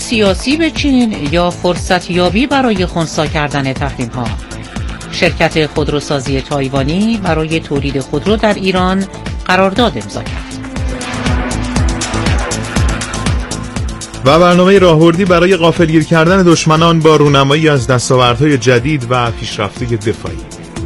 سیاسی به چین یا فرصت یابی برای خنثی کردن تحریم ها؟ شرکت خودروسازی تایوانی برای تولید خودرو در ایران قرارداد امضا کرد. و برنامه راهبردی برای غافلگیر کردن دشمنان با رونمایی از دستاوردهای جدید و پیشرفته دفاعی.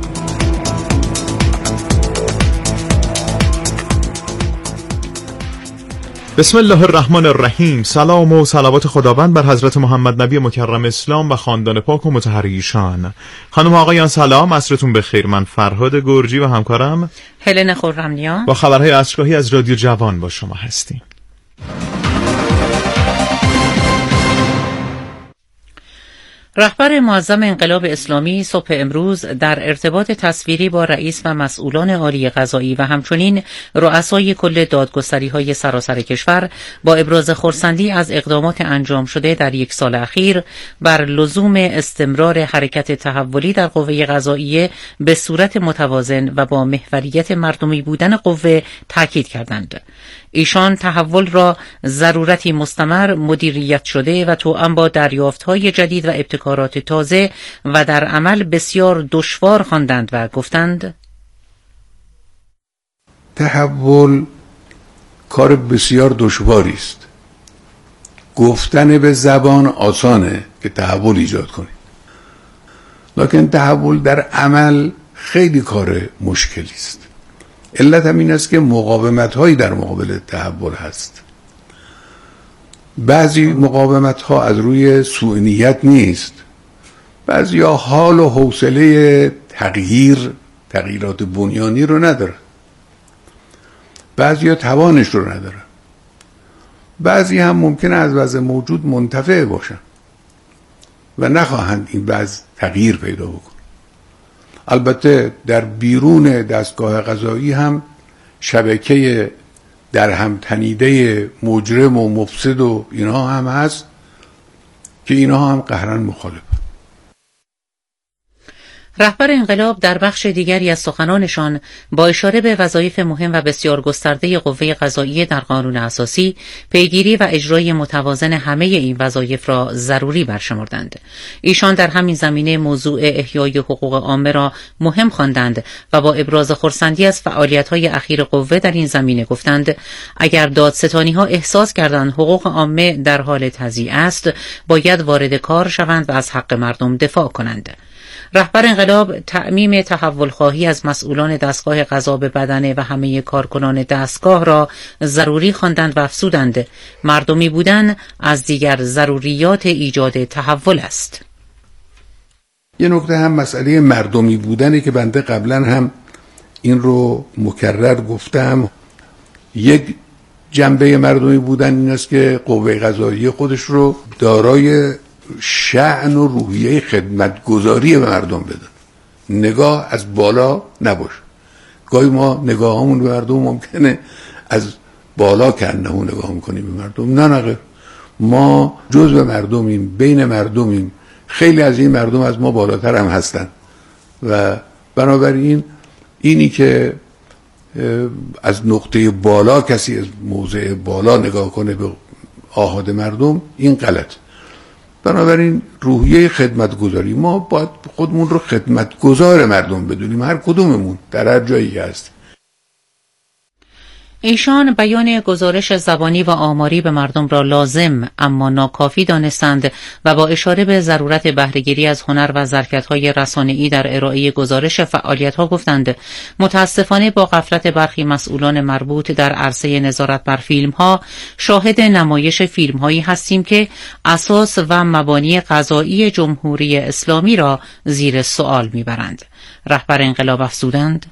بسم الله الرحمن الرحیم. سلام و صلوات خداوند بر حضرت محمد نبی مکرم اسلام و خاندان پاک و مطهر ایشان. خانم آقایان سلام، عصرتون بخیر. من فرهاد گرجی و همکارم هلن خرمنیا با خبرهای عصرگاهی از رادیو جوان با شما هستیم. رهبر معظم انقلاب اسلامی صبح امروز در ارتباط تصویری با رئیس و مسئولان عالی قضایی و همچنین رؤسای کل دادگستری‌های سراسر کشور با ابراز خرسندی از اقدامات انجام شده در یک سال اخیر بر لزوم استمرار حرکت تحولی در قوه قضاییه به صورت متوازن و با محوریت مردمی بودن قوه تاکید کردند. ایشان تحول را ضرورتی مستمر، مدیریت شده و توأم با دریافت‌های جدید و ابتکارات تازه و در عمل بسیار دشوار خواندند و گفتند تحول کار بسیار دشواری است. گفتن به زبان آسانه که تحول ایجاد کنید، لکن تحول در عمل خیلی کار مشکلی است. علت هم این است که مقاومت هایی در مقابل تحول هست. بعضی مقاومت ها از روی سوء نیت نیست، بعضی ها حال و حوصله تغییرات بنیانی رو ندارن، بعضی ها توانش رو ندارن، بعضی هم ممکنه از وضع موجود منتفع باشن و نخواهند این وضع تغییر پیدا بکن. البته در بیرون دستگاه قضایی هم شبکه در هم تنیده مجرم و مفسد و اینها هم هست که اینها هم قهرن مخالف. رهبر انقلاب در بخش دیگری از سخنانشان با اشاره به وظایف مهم و بسیار گسترده قوه قضاییه در قانون اساسی، پیگیری و اجرای متوازن همه این وظایف را ضروری برشمردند. ایشان در همین زمینه موضوع احیای حقوق عامه را مهم خواندند و با ابراز خرسندی از فعالیت‌های اخیر قوه در این زمینه گفتند اگر دادستانی‌ها احساس کردند حقوق عامه در حال تضییع است، باید وارد کار شوند و از حق مردم دفاع کنند. رهبر انقلاب تعمیم تحول خواهی از مسئولان دستگاه قضا به بدنه و همه کارکنان دستگاه را ضروری خواندند و افزودند مردمی بودن از دیگر ضروریات ایجاد تحول است. یه نکته هم مسئله مردمی بودنه که بنده قبلا هم این رو مکرر گفتم. یک جنبه مردمی بودن این است که قوه قضاییه خودش رو دارای شأن و روحیه خدمتگزاری به مردم بده، نگاه از بالا نباشه. گاهی ما نگاهامون به مردم ممکنه از بالا کنه و نگاه میکنیم به مردم. نه ما جزء مردمیم، بین مردمیم، خیلی از این مردم از ما بالاتر هم هستن و بنابراین اینی که از نقطه بالا کسی از موضع بالا نگاه کنه به آحاد مردم، این غلط. بنابراین روحیه خدمتگزاری، ما باید خودمون رو خدمتگزار مردم بدونیم، هر کدوممون در هر جایی هست. ایشان بیان گزارش زبانی و آماری به مردم را لازم اما ناکافی دانستند و با اشاره به ضرورت بهره‌گیری از هنر و ظرفیت‌های رسانه‌ای در ارائه گزارش فعالیت‌ها گفتند متاسفانه با غفلت برخی مسئولان مربوط در عرصه نظارت بر فیلم‌ها شاهد نمایش فیلم‌هایی هستیم که اساس و مبانی قضایی جمهوری اسلامی را زیر سوال می‌برند. رهبر انقلاب افزودند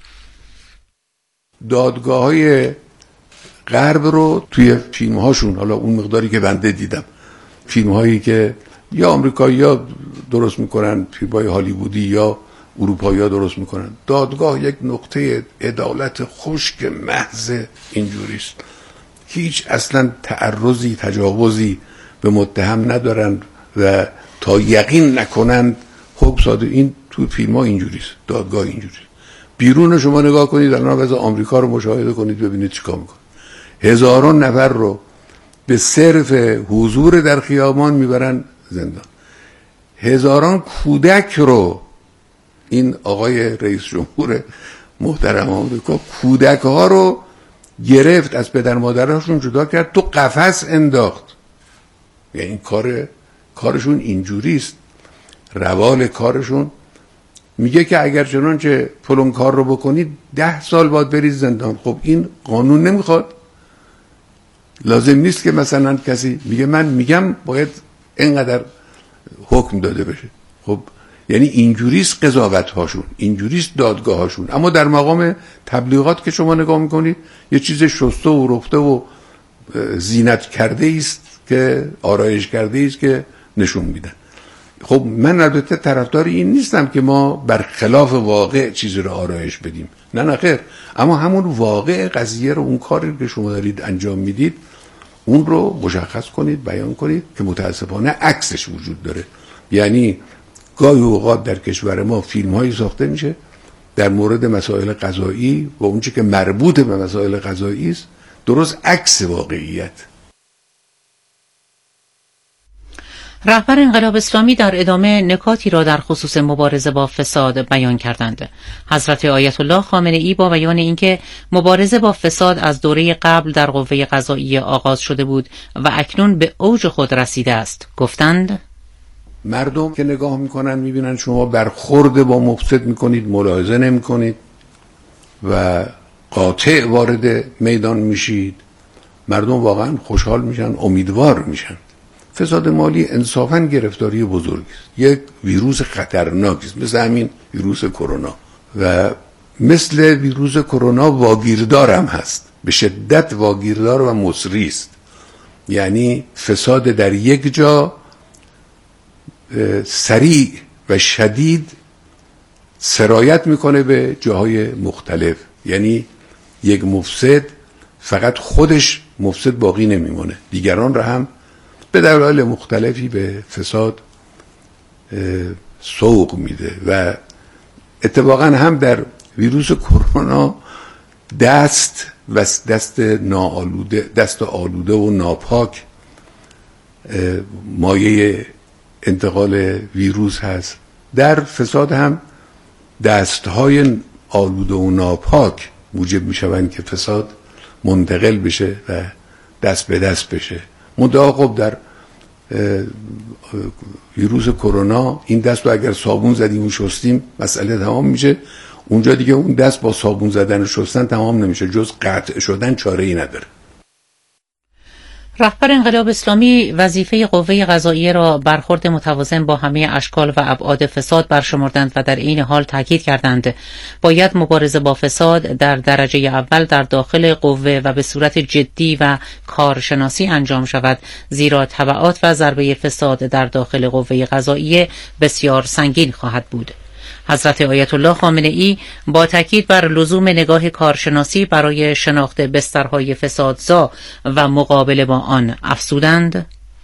دادگاه‌های غرب رو توی فیلم هاشون، حالا اون مقداری که بنده دیدم، فیلم هایی که یا آمریکایی‌ها درست میکنن، فیلم‌های هالیوودی، یا اروپایی‌ها درست میکنن، دادگاه یک نقطه عدالت خشک محض اینجوریست، هیچ اصلا تعرضی تجاوزی به متهم ندارن و تا یقین نکنن حکم صادر. این تو فیلم ها اینجوریست، دادگاه اینجوری. بیرون شما نگاه کنید، الان وضع آمریکا رو مشاهده کنید ببینید چیکار میکنه. هزاران نفر رو به صرف حضور در خیابان میبرن زندان. هزاران کودک رو این آقای رئیس جمهور محترم آمریکا کودک ها رو گرفت، از پدر مادرشون جدا کرد، تو قفس انداخت. یعنی این کارشون اینجوریست. روال کارشون میگه که اگر چنانچه فلان کار رو بکنید 10 سال باید برید زندان. خب این قانون نمیخواد. لازم نیست که مثلا کسی میگه من میگم باید اینقدر حکم داده بشه. خب یعنی اینجوریست قضاوت هاشون، اینجوریست دادگاه هاشون. اما در مقام تبلیغات که شما نگاه میکنید یه چیز شسته و رفته و زینت کرده است که آرایش کرده است که نشون میدن. خب من البته طرفدار این نیستم که ما برخلاف واقع چیزی رو آرایش بدیم، نه خیر، اما همون واقع قضیه رو، اون کاری که شما دارید انجام میدید اون رو مشخص کنید، بیان کنید که متاسفانه عکسش وجود داره. یعنی گاهی اوقات در کشور ما فیلم هایی ساخته میشه در مورد مسائل قضایی و اون چیزی که مربوط به مسائل قضایی است درست عکس واقعیت. رهبر انقلاب اسلامی در ادامه نکاتی را در خصوص مبارزه با فساد بیان کردند. حضرت آیت الله خامنه ای با بیان اینکه مبارزه با فساد از دوره قبل در قوه قضاییه آغاز شده بود و اکنون به اوج خود رسیده است گفتند: مردم که نگاه میکنن میبینن شما برخورد با مفسد میکنید، ملاحظه نمیکنید و قاطع وارد میدان میشید، مردم واقعا خوشحال میشن، امیدوار میشن. فساد مالی انصافاً گرفتاری بزرگی است، یک ویروس خطرناکی است، مثل همین ویروس کرونا و مثل ویروس کرونا واگیردار هم هست، به شدت واگیردار و مصری است. یعنی فساد در یک جا سریع و شدید سرایت میکنه به جاهای مختلف. یعنی یک مفسد فقط خودش مفسد باقی نمیمونه، دیگران را هم به دلایل مختلفی به فساد سوق میده و اتفاقا هم در ویروس کرونا دست آلوده و ناپاک مایه انتقال ویروس هست. در فساد هم دستهای آلوده و ناپاک موجب میشوند که فساد منتقل بشه و دست به دست بشه. منتها خب در ویروس کرونا این دست رو اگر صابون زدیم و شستیم مسئله تمام میشه. اونجا دیگه اون دست با صابون زدن و شستن تمام نمیشه، جز قطع شدن چاره ای نداره. رهبر انقلاب اسلامی وظیفه قوه قضاییه را برخورد متوازن با همه اشکال و ابعاد فساد برشمردند و در این حال تاکید کردند باید مبارزه با فساد در درجه اول در داخل قوه و به صورت جدی و کارشناسی انجام شود، زیرا تبعات و ضربه فساد در داخل قوه قضاییه بسیار سنگین خواهد بود. حضرت آیت الله خامنه ای با تاکید بر لزوم نگاه کارشناسی برای شناخت بسترهای فسادزا و مقابله با آن افزودند: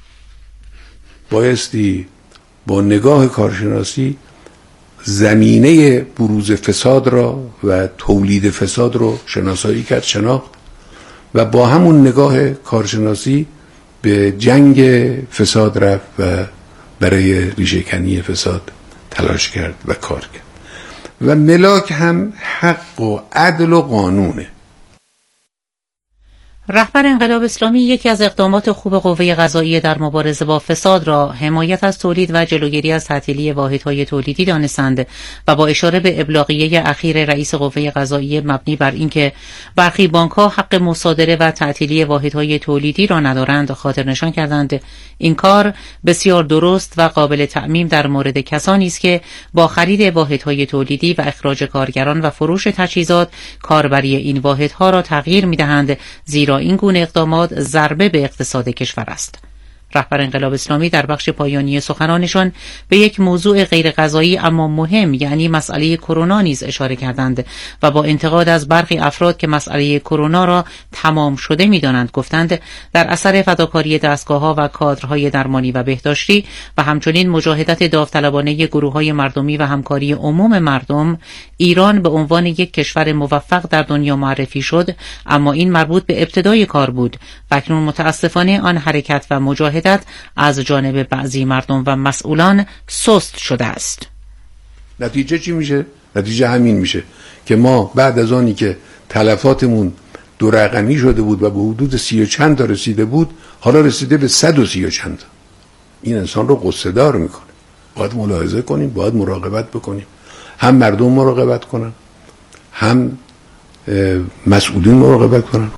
بایستی با نگاه کارشناسی زمینه بروز فساد را و تولید فساد رو شناسایی کرد، شناخت و با همون نگاه کارشناسی به جنگ فساد رفت و برای ریشه‌کنی فساد تلاش کرد و کار کرد. و ملاک هم حق و عدل و قانونه. رهبر انقلاب اسلامی یکی از اقدامات خوب قوه قضاییه در مبارزه با فساد را حمایت از تولید و جلوگیری از تعطیلی واحدهای تولیدی دانستند و با اشاره به ابلاغیه اخیر رئیس قوه قضاییه مبنی بر اینکه برخی بانک‌ها حق مصادره و تعطیلی واحدهای تولیدی را ندارند خاطر نشان کردند این کار بسیار درست و قابل تعمیم در مورد کسانی است که با خرید واحدهای تولیدی و اخراج کارگران و فروش تجهیزات کاربری این واحدها را تغییر می‌دهند، زیرا این گونه اقدامات ضربه به اقتصاد کشور است. رهبر انقلاب اسلامی در بخش پایانی سخنانشان به یک موضوع غیر قضایی اما مهم، یعنی مسئله کرونا نیز اشاره کردند و با انتقاد از برخی افراد که مسئله کرونا را تمام شده می‌دانند گفتند در اثر فداکاری دستگاه‌ها و کادرهای درمانی و بهداشتی و همچنین مجاهدت داوطلبانه گروه‌های مردمی و همکاری عموم مردم، ایران به عنوان یک کشور موفق در دنیا معرفی شد، اما این مربوط به ابتدای کار بود و اکنون متاسفانه آن حرکت و مجاهدت از جانب بعضی مردم و مسئولان سست شده است. نتیجه چی میشه؟ نتیجه همین میشه که ما بعد از آنی که تلفاتمون 2 رقمی شده بود و به حدود 30 چند تا رسیده بود، حالا رسیده به 130 چند. این انسان رو غصه دار میکنه. باید ملاحظه کنیم، باید مراقبت بکنیم. هم مردم مراقبت کنن، هم مسئولین مراقبت کنن.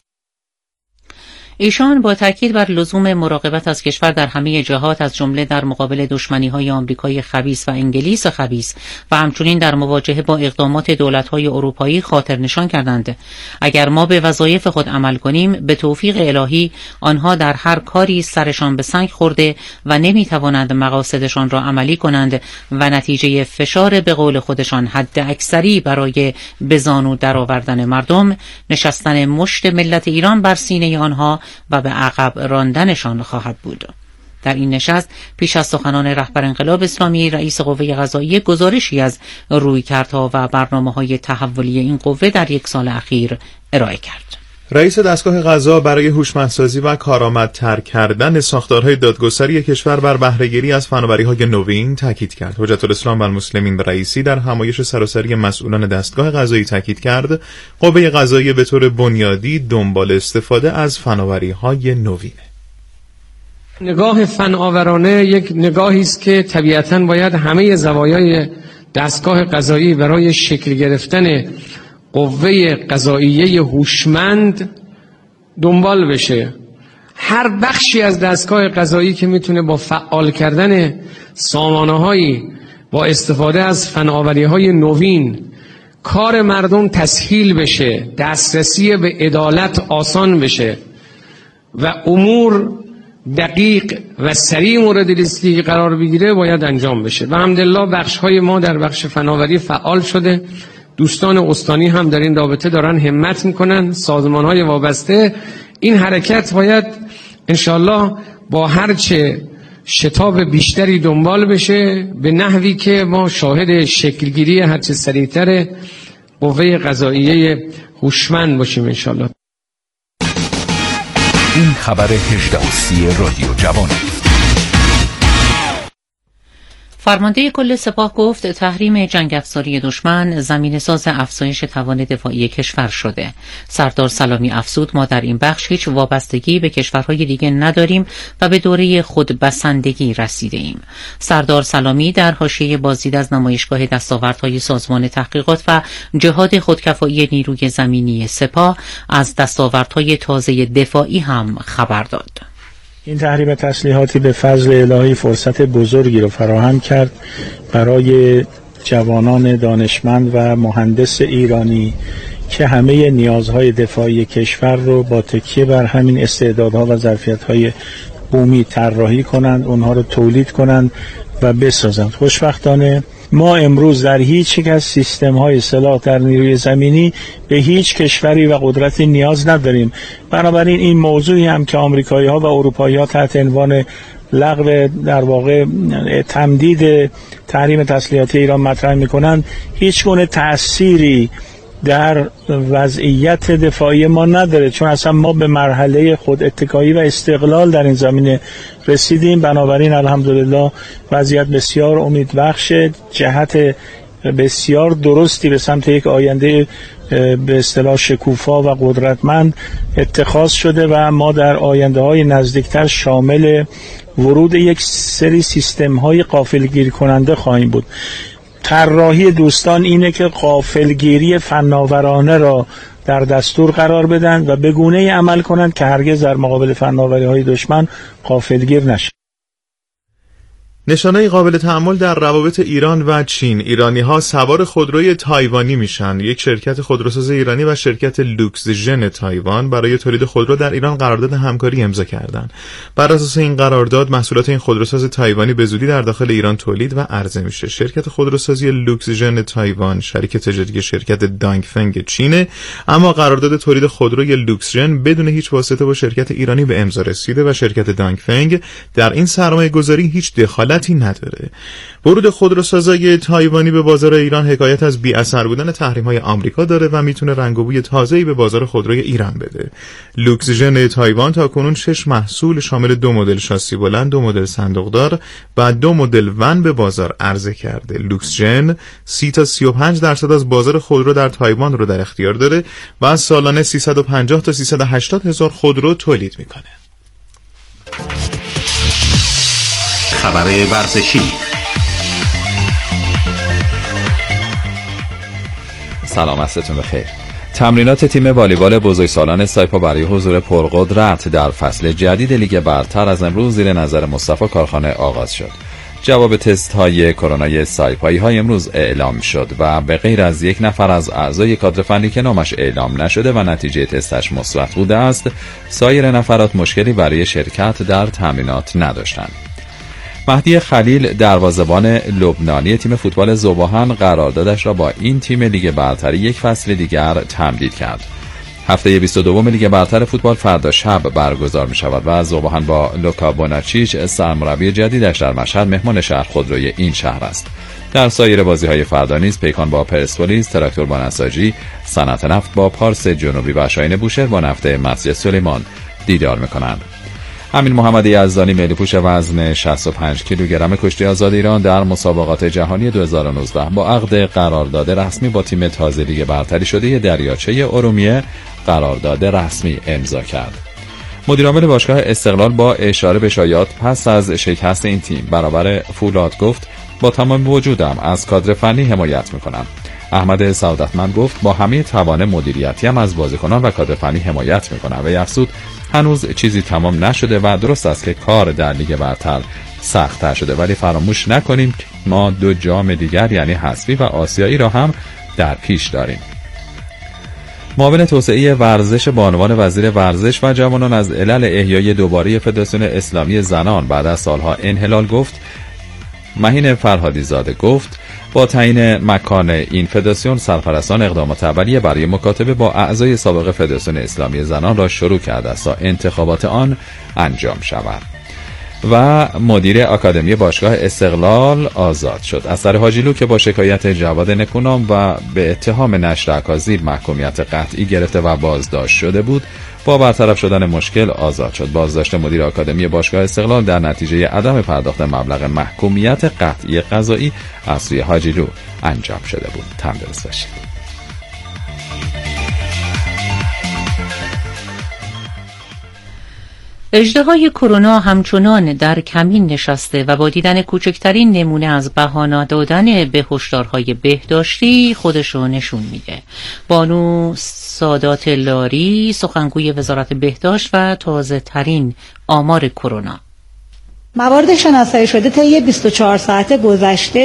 ایشان با تاکید بر لزوم مراقبت از کشور در همه جهات از جمله در مقابل دشمنی‌های آمریکای خبیث و انگلیس خبیث و همچنین در مواجهه با اقدامات دولت‌های اروپایی خاطر نشان کردند اگر ما به وظایف خود عمل کنیم به توفیق الهی آنها در هر کاری سرشان به سنگ خورده و نمی‌توانند مقاصدشان را عملی کنند و نتیجه فشار به قول خودشان حد اکثری برای به زانو درآوردن مردم نشستن مشت ملت ایران بر سینه آنها و به عقب راندنشان خواهد بود. در این نشست پیش از سخنان رهبر انقلاب اسلامی، رئیس قوه قضاییه گزارشی از رویکردها و برنامه‌های تحولی این قوه در 1 سال اخیر ارائه کرد. رئیس دستگاه قضا برای هوشمندسازی و کارآمدتر کردن ساختارهای دادگستری کشور بر بهره‌گیری از فناوری‌های نوین تاکید کرد. حجت الاسلام و المسلمین رئیسی در همایش سراسری مسئولان دستگاه قضایی تاکید کرد قوه قضاییه به طور بنیادی دنبال استفاده از فناوری‌های نوینه. نگاه فناورانه یک نگاهی است که طبیعتاً باید همه زوایای دستگاه قضایی برای شکل گرفتن قوه قضاییه هوشمند دنبال بشه. هر بخشی از دستگاه قضایی که میتونه با فعال کردن سامانه‌هایی با استفاده از فناوری‌های نوین کار مردم تسهیل بشه، دسترسی به عدالت آسان بشه و امور دقیق و سریع مورد لیستی قرار بگیره باید انجام بشه. و الحمدلله بخش‌های ما در بخش فناوری فعال شده. دوستان استانی هم در این رابطه دارن همت میکنن، سازمان‌های وابسته. این حرکت باید انشالله با هرچه شتاب بیشتری دنبال بشه به نحوی که ما شاهد شکلگیری هرچه سریعتر قوه قضاییه هوشمند باشیم انشالله. این خبر 18 رادیو جوان. فرمانده کل سپاه گفت تحریم جنگ افزاری دشمن زمینه‌ساز افزایش توان دفاعی کشور شده. سردار سلامی افزود ما در این بخش هیچ وابستگی به کشورهای دیگه نداریم و به دوره خودبسندگی رسیده ایم. سردار سلامی در حاشیه بازدید از نمایشگاه دستاوردهای سازمان تحقیقات و جهاد خودکفایی نیروی زمینی سپاه از دستاوردهای تازه دفاعی هم خبر داد. این تحریم تسلیحاتی به فضل الهی فرصت بزرگی رو فراهم کرد برای جوانان دانشمند و مهندس ایرانی که همه نیازهای دفاعی کشور رو با تکیه بر همین استعدادها و ظرفیت‌های بومی طراحی کنند، اونها رو تولید کنند و بسازند. خوشبختانه ما امروز در هیچ یک از سیستم‌های سلاح در نیروی زمینی به هیچ کشوری و قدرتی نیاز نداریم. بنابراین این موضوعی هم که آمریکایی‌ها و اروپایی‌ها تحت عنوان لغو در واقع تمدید تحریم تسلیحاتی ایران مطرح می‌کنند هیچ گونه تأثیری در وضعیت دفاعی ما نداره، چون اصلا ما به مرحله خود اتکایی و استقلال در این زمینه رسیدیم. بنابراین الحمدلله وضعیت بسیار امیدبخش، جهت بسیار درستی به سمت یک آینده به اصطلاح شکوفا و قدرتمند اتخاذ شده و ما در آینده های نزدیکتر شامل ورود یک سری سیستم های غافلگیر کننده خواهیم بود. طراحی دوستان اینه که غافلگیری فناورانه را در دستور قرار بدن و به گونه‌ای عمل کنند که هرگز در مقابل فناوری‌های دشمن غافلگیر نشن. نشانه قابل تأمل در روابط ایران و چین. ایرانی‌ها سوار خودروی تایوانی میشن. یک شرکت خودروساز ایرانی و شرکت لوکسژن تایوان برای تولید خودرو در ایران قرارداد همکاری امضا کردند. بر اساس این قرارداد محصولات این خودروساز تایوانی به زودی در داخل ایران تولید و عرضه میشه. شرکت خودروسازی لوکسژن تایوان شریک تجاری شرکت دانگفنگ چینه، اما قرارداد تولید خودروی لوکسژن بدون هیچ واسطه با شرکت ایرانی به امضا رسیده و شرکت دانگفنگ در این سرمایه‌گذاری هیچ دخالتی نداره. ورود خودروسازای تایوانی به بازار ایران حکایت از بی‌اثر بودن تحریم‌های آمریکا داره و میتونه رنگ و بوی تازه‌ای به بازار خودروی ایران بده. لوکسژن تایوان تاکنون 6 محصول شامل 2 مدل شاسی بلند، 2 مدل صندوقدار و 2 مدل ون به بازار عرضه کرده. لوکسژن 30 تا 35% از بازار خودرو در تایوان رو در اختیار داره و از سالانه 350 تا 380 هزار خودرو تولید میکنه. خبر ورزشی. سلام، عصرتون بخیر. تمرینات تیم والیبال بزرگسالان سایپا برای حضور پرقدرت در فصل جدید لیگ برتر از امروز زیر نظر مصطفی کارخانه آغاز شد. جواب تست های کرونای سایپایی های امروز اعلام شد و به غیر از 1 نفر از اعضای کادر فنی که نامش اعلام نشده و نتیجه تستش مثبت بوده است، سایر نفرات مشکلی برای شرکت در تمرینات نداشتند. مهدی خلیل دروازه‌بان لبنانی تیم فوتبال ذوب‌آهن قراردادش را با این تیم لیگ برتر 1 فصل دیگر تمدید کرد. هفته 22 لیگ برتر فوتبال فردا شب برگزار می شود و ذوب‌آهن با لوکا بوناچیچ سرمربی جدیدش در مشهد مهمان شهر خودروی این شهر است. در سایر بازی‌های فردا نیز پیکان با پرسپولیس، تراکتور با نساجی، صنعت نفت با پارس جنوبی و شاهین بوشهر با نفت مسجد سلیمان دیدار می‌کنند. امین محمد یزدانی ملی‌پوش وزن 65 کیلوگرم کشتی آزاد ایران در مسابقات جهانی 2019 با عقد قرارداد رسمی با تیم تازه لیگ برتری شده دریاچه ارومیه قرارداد رسمی امضا کرد. مدیرعامل باشگاه استقلال با اشاره به شایعات پس از شکست این تیم برابر فولاد گفت با تمام وجودم از کادر فنی حمایت می‌کنم. احمد سعادتمند گفت با همه توان مدیریتی هم از بازیکنان و کادر فنی حمایت می‌کنم و افزود هنوز چیزی تمام نشده و درست است که کار در لیگ برتر سخت‌تر شده، ولی فراموش نکنیم که ما 2 جام دیگر یعنی حذفی و آسیایی را هم در پیش داریم. معاون توسعه ورزش بانوان وزیر ورزش و جوانان از علل احیای دوباره فدراسیون اسلامی زنان بعد از سالها انحلال گفت. مهین فرهادی زاده گفت با تعیین مکان این فدراسیون سرپرستان اقدامات اولیه برای مکاتبه با اعضای سابق فدراسیون اسلامی زنان را شروع کرده است تا انتخابات آن انجام شود. و مدیر آکادمی باشگاه استقلال آزاد شد. اثر حاجیلو که با شکایت جواد نکونام و به اتهام نشر اکاذیب محکومیت قطعی گرفته و بازداشت شده بود، با برطرف شدن مشکل آزاد شد. بازداشت مدیر آکادمی باشگاه استقلال در نتیجه عدم پرداخت مبلغ محکومیت قطعی قضایی از سوی حاجیلو انجام شده بود. تندرست باشید. اژدهای کرونا همچنان در کمین نشسته و با دیدن کوچکترین نمونه از بهانه دادن به هشدارهای بهداشتی خودشو نشون میده. بانو سادات لاری، سخنگوی وزارت بهداشت و تازه ترین آمار کرونا: موارد شناسایی شده طی 24 ساعت گذشته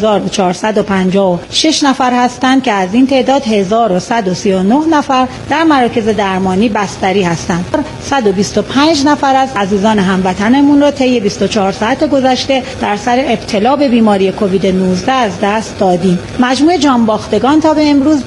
2456 نفر هستند که از این تعداد 1139 نفر در مراکز درمانی بستری هستند. 125 نفر از عزیزان هموطنمون را طی 24 ساعت گذشته در سر ابتلا به بیماری کووید 19 از دست دادیم. مجموع جانباختگان تا به امروز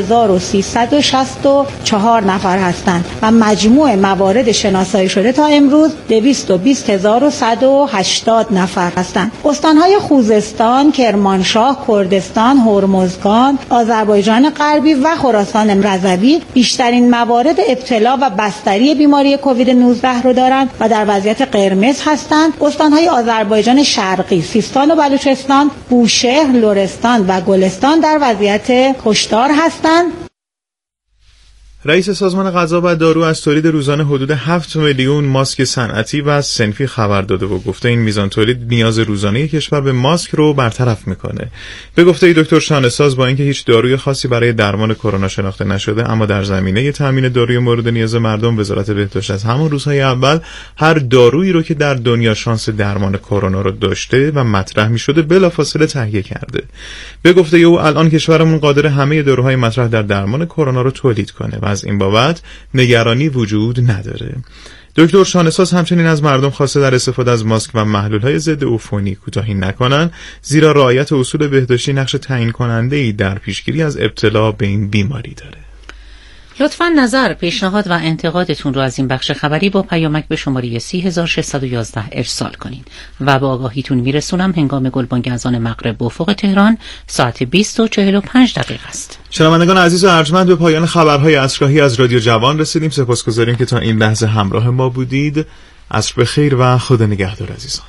10364 نفر هستند و مجموع موارد شناسایی شده تا امروز 220180 نفر هستند. استانهای خوزستان، کرمانشاه، کردستان، هرمزگان، آذربایجان غربی و خراسان رضوی بیشترین موارد ابتلا و بستری بیماری کووید 19 رو دارند و در وضعیت قرمز هستند. استانهای آذربایجان شرقی، سیستان و بلوچستان، بوشهر، لرستان و گلستان در وضعیت هشدار هستند. رئیس سازمان غذا و دارو از تولید روزانه حدود 7 میلیون ماسک صنعتی و صنفی خبر داده و گفته این میزان تولید نیاز روزانه کشور به ماسک رو برطرف میکنه. به گفته دکتر شانه‌ساز، با اینکه هیچ داروی خاصی برای درمان کرونا شناخته نشده، اما در زمینه تامین داروی مورد نیاز مردم وزارت بهداشت از همون روزهای اول هر دارویی رو که در دنیا شانس درمان کرونا رو داشته و مطرح میشده بلافاصله تهیه کرده. به گفته او الان کشورمون قادر همه داروهای مطرح در درمان کرونا رو تولید کنه و از این بابت نگرانی وجود نداره. دکتر شانه‌ساز همچنین از مردم خواسته در استفاده از ماسک و محلول‌های ضد عفونی کوتاهی نکنن، زیرا رعایت اصول بهداشتی نقش تعیین کننده‌ای در پیشگیری از ابتلا به این بیماری داره. لطفاً نظر، پیشنهاد و انتقادتون رو از این بخش خبری با پیامک به شماره 30611 ارسال کنین و به آگاهیتون میرسونم هنگام گلبانگ اذان مغرب به افق تهران ساعت 20:45 است. شنوندگان عزیز و ارجمند، به پایان خبرهای عصرگاهی از رادیو جوان رسیدیم. سپاسگزاریم که تا این لحظه همراه ما بودید. عصر بخیر و خدا نگهدار عزیزان.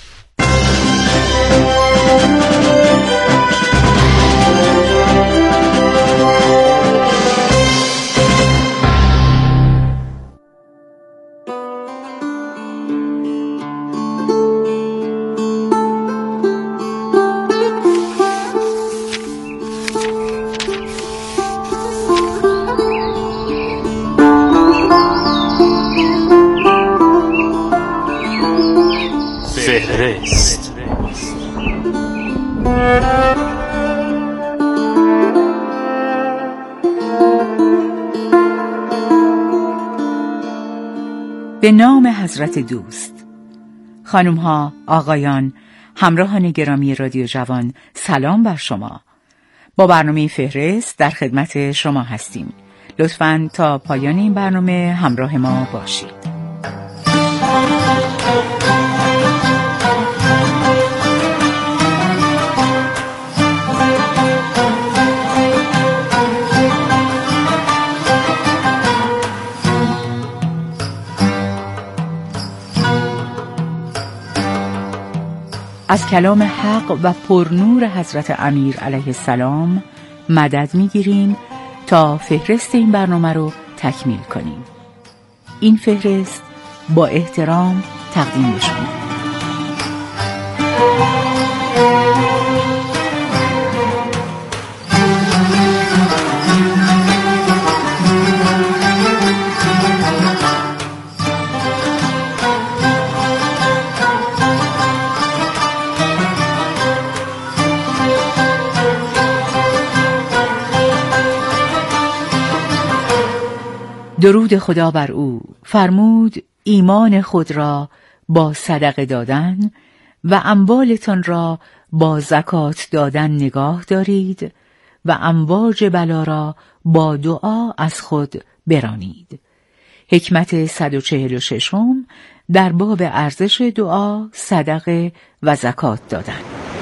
فهرست. به نام حضرت دوست. خانم ها، آقایان، همراهان گرامی رادیو جوان، سلام بر شما. با برنامه فهرست در خدمت شما هستیم. لطفاً تا پایان این برنامه همراه ما باشید. از کلام حق و پرنور حضرت امیر علیه السلام مدد میگیریم تا فهرست این برنامه رو تکمیل کنیم. این فهرست با احترام تقدیم می‌شود. درود خدا بر او. فرمود ایمان خود را با صدقه دادن و اموالتان را با زکات دادن نگاه دارید و امواج بلا را با دعا از خود برانید. حکمت 146 در باب ارزش دعا، صدقه و زکات دادن.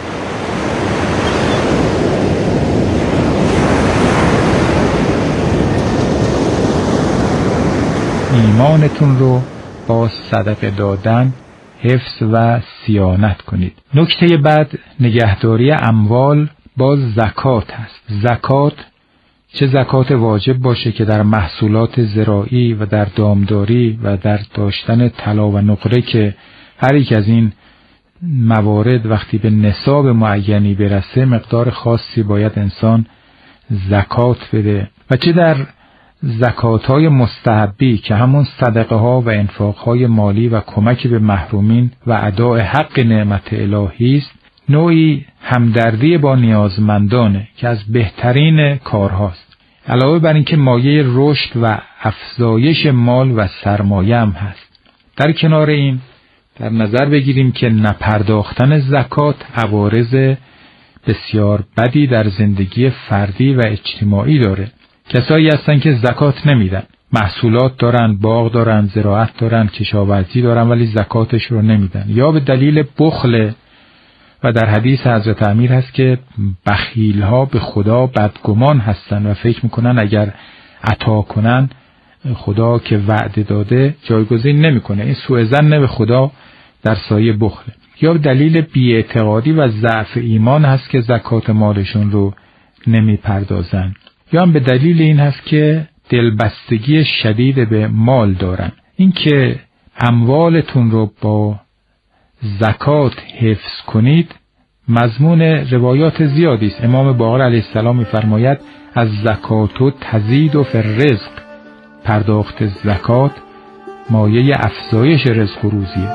ایمانتون رو با صدقه دادن حفظ و صیانت کنید. نکته بعد نگهداری اموال با زکات هست. زکات چه زکات واجب باشه که در محصولات زراعی و در دامداری و در داشتن طلا و نقره که هر یک از این موارد وقتی به نصاب معینی برسه مقدار خاصی باید انسان زکات بده، و چه در زکات‌های مستحبی که همون صدقه ها و انفاق‌های مالی و کمک به محرومین و اداء حق نعمت الهی است، نوعی همدردی با نیازمندانه که از بهترین کارهاست. علاوه بر اینکه مایه رشد و افزایش مال و سرمایه هم هست. در کنار این در نظر بگیریم که نپرداختن زکات عوارض بسیار بدی در زندگی فردی و اجتماعی داره. کسایی هستن که زکات نمیدن، محصولات دارن، باغ دارن، زراعت دارن، کشاورزی دارن، ولی زکاتش رو نمیدن، یا به دلیل بخل. و در حدیث حضرت امیر هست که بخیل ها به خدا بدگمان هستن و فکر میکنن اگر عطا کنن خدا که وعده داده جایگزین نمیکنه. این سوء ظن به خدا در سایه بخله. یا به دلیل بی‌اعتقادی و ضعف ایمان هست که زکات مالشون رو نمیپردازن. یا هم به دلیل این هست که دلبستگی شدید به مال دارن. اینکه اموالتون رو با زکات حفظ کنید مضمون روایات زیادی است. امام باقر علیه السلام می‌فرماید از زکات و تزید و فی الرزق، پرداخت زکات مایه افزایش رزق و روزیه.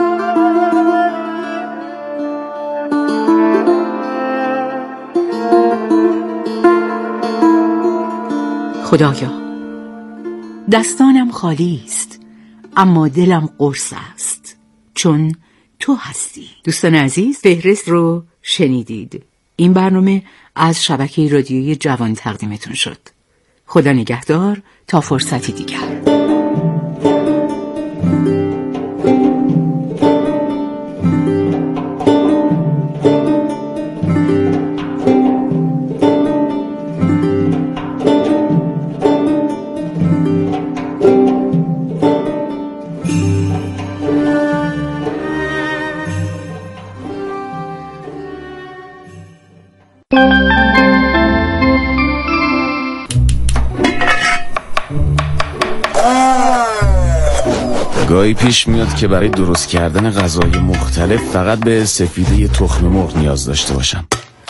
خدایا، دستانم خالی است اما دلم قرص است چون تو هستی. دوستان عزیز، فهرست رو شنیدید. این برنامه از شبکه رادیویی جوان تقدیمتون شد. خدا نگهدار تا فرصتی دیگر. گاهی پیش میاد که برای درست کردن غذای مختلف فقط به سفیده تخم مرغ نیاز داشته باشم.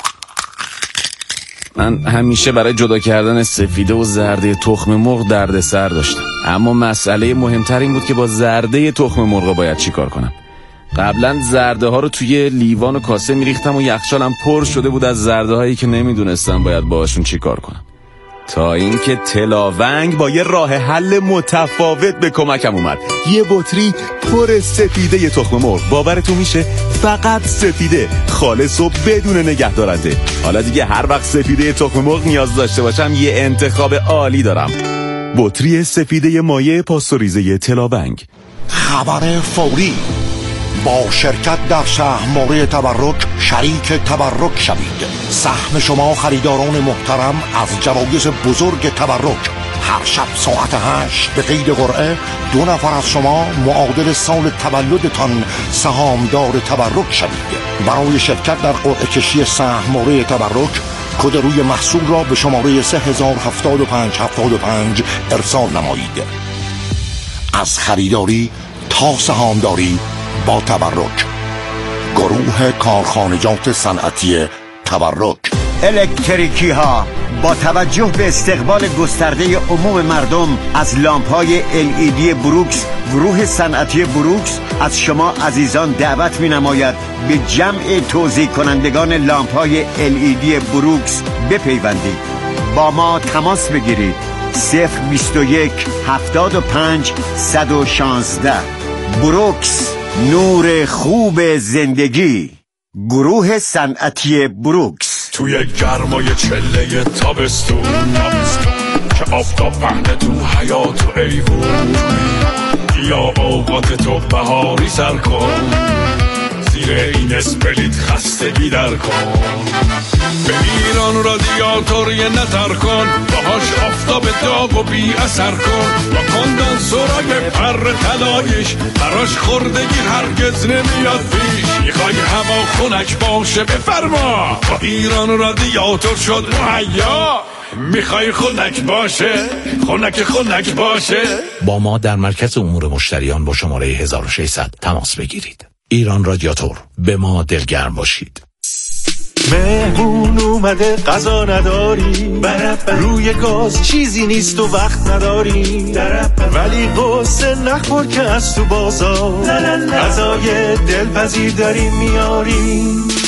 من همیشه برای جدا کردن سفیده و زرده تخم مرغ دردسر داشتم، اما مسئله مهمتر این بود که با زرده تخم مرغ باید چی کار کنم. قبلا زرده ها رو توی لیوان و کاسه میریختم و یخچالم پر شده بود از زرده هایی که نمیدونستم باید باهاشون چی کار کنم، تا اینکه تلاونگ با یه راه حل متفاوت به کمکم اومد. یه بطری پر سفیده تخم مرغ. باورتون میشه فقط سفیده، خالص و بدون نگهدارنده. حالا دیگه هر وقت سفیده تخم مرغ نیاز داشته باشم یه انتخاب عالی دارم: بطری سفیده مایع پاستوریزه تلاونگ. خبر فوری: با شرکت در سهم‌مایه تبرک شریک تبرک شوید. سهم شما خریداران محترم از جوایز بزرگ تبرک. هر شب ساعت 8 به قید قرعه 2 نفر از شما معادل سال تولدتان سهامدار تبرک شوید. برای شرکت در قرعه کشی سهم‌مایه تبرک کد روی محصول را به شماره 307575 ارسال نمایید. از خریداری تا سهامداری با تبرک. گروه کارخانجات صنعتی تبرک. الکتریکی ها با توجه به استقبال گسترده عموم مردم از لامپ‌های LED بروکس، گروه صنعتی بروکس از شما عزیزان دعوت می‌نماید به جمع توزیع کنندگان لامپ‌های LED بروکس بپیوندید. با ما تماس بگیرید. 021 75 116. بروکس، نور خوب زندگی. گروه صنعتی بروکس. توی گرمای چله تابستون که آفتاب پهنه تو حیات و ایوون، یا اوقات تو بهاری سر کن، زیر این اسپلیت خستگی در کن. به ایران رادیاتور یه نظر کن، باهاش آفتاب داغ و بی اثر کن. با کندنسورای پر طلایش براش خوردگی هرگز نمیاد پیش. میخوای هوا خنک باشه بفرما، با ایران رادیاتور شد مهیا. میخوای خنک باشه، خنک باشه. با ما در مرکز امور مشتریان با شماره 1600 تماس بگیرید. ایران رادیاتور، به ما دلگرم باشید. مهمون اومده غذا نداری، روی گاز چیزی نیست و وقت نداری، ولی قصه نخور که از تو بازار غذای دلپذیر داری میاری.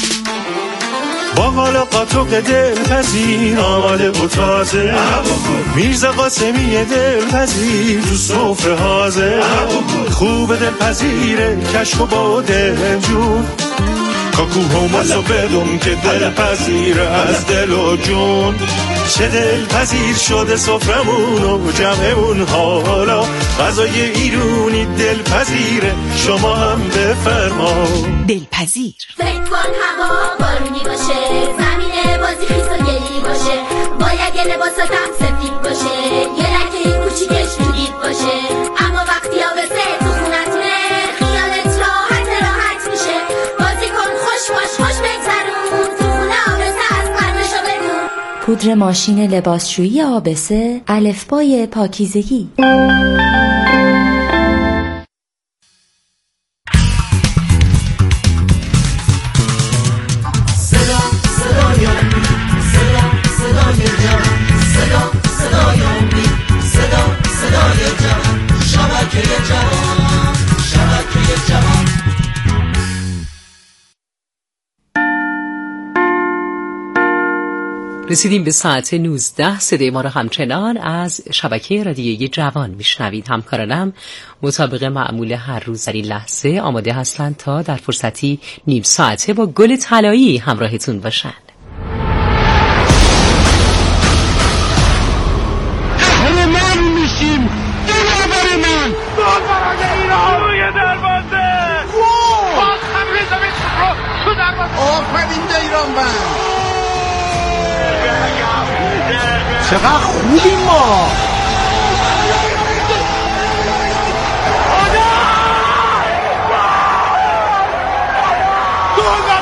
با حالا قاطق دلپذیر آماده و تازه، میرزا قاسمی دلپذیر تو سفره حاضر. خوب دلپذیره کشک و با دلجون، کاکو همسو بدون که دلپذیر از دل و جون. چه دلپذیر شده سفرمون و جمعمون، حالا غذای ایرونی دلپذیره، شما هم بفرما. دلپذیر. فکر کن هوا بارونی باشه، زمین بازی خیس و گلی باشه، باید یه لباساتم سفید باشه، یه لکه کوچیکش تو دید باشه. اما وقتی آبسه تو خونتونه خیالت راحت میشه. بازی کن خوش باش خوش بگذرون، تو خونه آبسه از قدرشو بدون. پودر ماشین لباسشویی آبسه، الفبای پاکیزگی. رسیدیم به ساعت 19. صدای ما را همچنان از شبکه رادیویی جوان میشنوید. همکارانم مطابق معمول هر روز در این لحظه آماده هستند تا در فرصتی نیم ساعته با گل طلایی همراهتون باشند. قهرمان میشیم. دلاور من گل برای ایران روی دروازه. باز هم ریزمین رو تو دروازه. آفرین به ایران من. چقدر خوبیم ما.